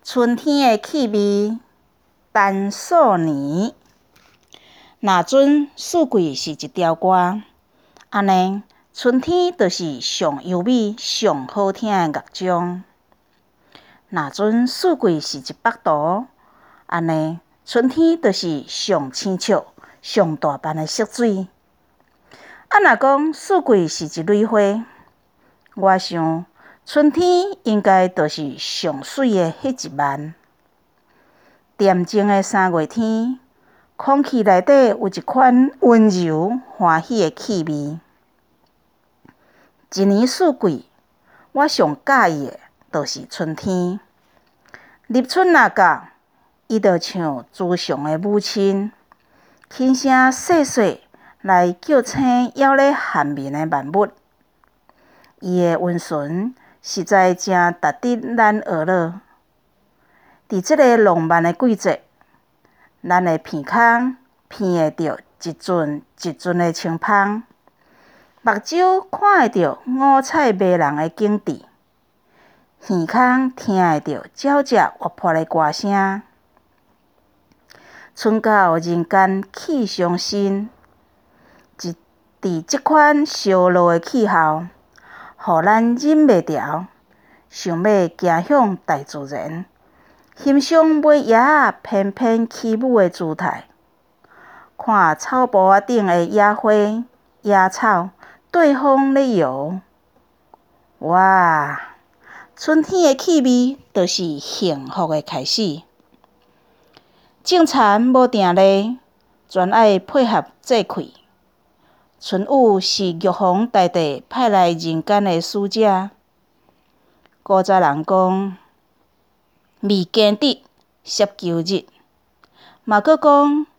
春天的气味，陈素年。若准四季是一条歌，安尼春天就是上优美、上好听的乐章。若准四季是一幅图，安尼春天就是上清澈、上大斑的色水。若讲四季是一蕊花，我想春天应该就是上水的迄一蔓。恬静的3月天，空气内底有一款温柔欢喜的气味。一年四季，我上喜意的就是春天。立春若到，伊就像慈祥的母亲，轻声细细来叫醒还咧酣眠的万物。伊的温顺实在真值得咱学乐。伫这个浪漫的季节，咱的鼻孔闻会到一阵一阵的清风，目睭看会到五彩迷人的景致，耳孔听会到鸟只活泼的歌声。春到人间气伤新，伫这款烧热的气候，互咱忍袂住，想要行向大自然，欣赏尾叶仔翩翩起舞的姿态，看草埔仔顶的野花、野草对风咧摇。哇！春天的气味，就是幸福的开始。种田无定例，全爱配合节气。春雨是玉皇大帝派来人间的使者。古早人讲，未耕得涉求日，嘛佫讲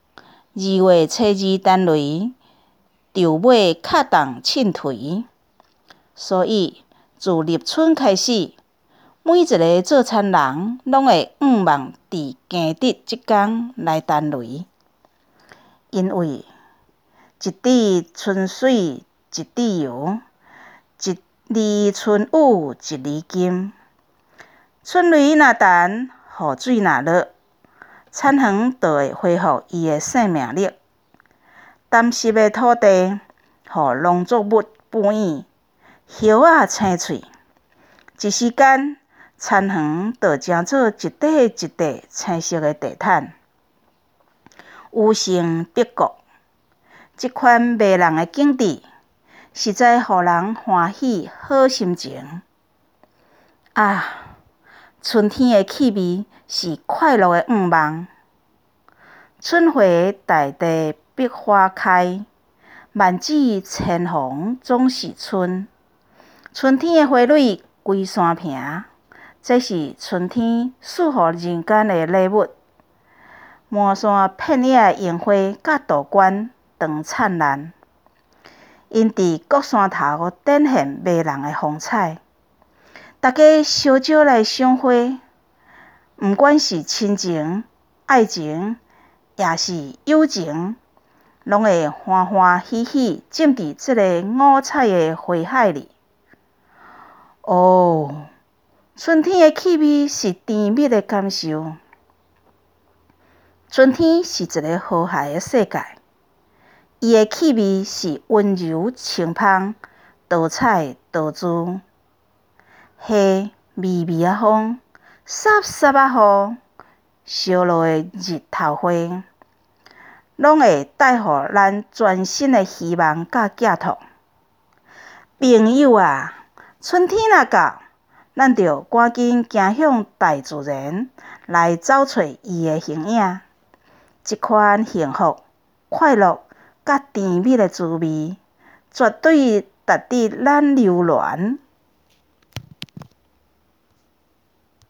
2月初2等雷，稻尾敲动凊槌。所以自立春开始，每一个做田人拢会仰望伫耕得这天来等雷，因为一滴春水一滴油，一粒春雨一厘金。春雷若弹，雨水若落，田园就会恢复伊的生命力。湿湿的土地，互农作物繁衍，叶仔青翠。一时间，田园就成做一块一块青色的地毯，有成必果。这款迷人的景致，实在互人欢喜好心情。啊！春天的气味是快乐的愿望。春花大地百花开，万紫千红总是春。春天的花蕊规山坪，这是春天赐予人间的礼物。满山遍野的樱花甲杜鹃长灿烂，因伫各山头展现迷人的风采。大家烧酒来赏花，毋管是亲情、爱情，也是友情，拢会欢欢喜喜浸伫这个五彩的花海里。哦，春天的气味是甜蜜的感受。春天是一个和谐的世界，伊的气味是温柔清芳，多彩多姿。夏微微的风，颯颯的雨，烧落的日头花，拢会带互咱全新的希望甲寄托。朋友啊，春天若到，咱着赶紧行向大自然，来找找伊的形影。这款幸福、快乐甲甜蜜的滋味，绝对值得咱留恋。